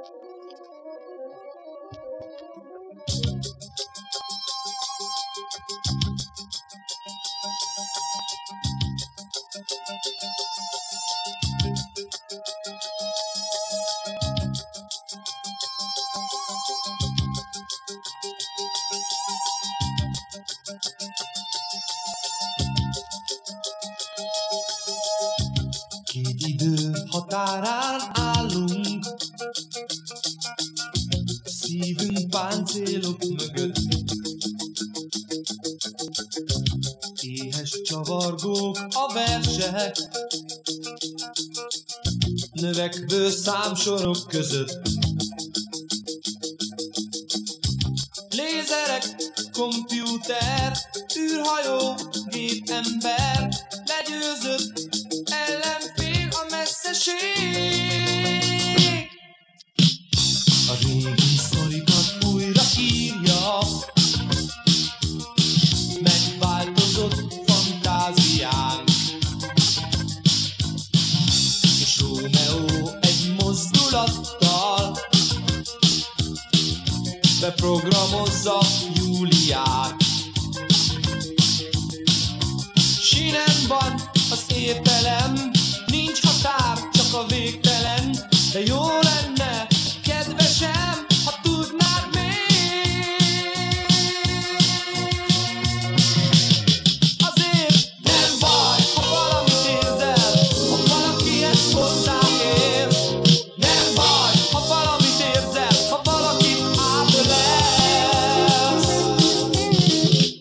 Két idő határán állunk, szívünk páncélok mögött. Éhes csavargók a versek, növekvő számsorok között. Lézerek, kompjúter, űrhajó, gépember, legyőzött ellenfél a messzeség. A régi sztorikat újra írja, megváltozott fantáziánk, és Rómeó egy mozdulattal beprogramozza Júliát. Sínen van az értelem,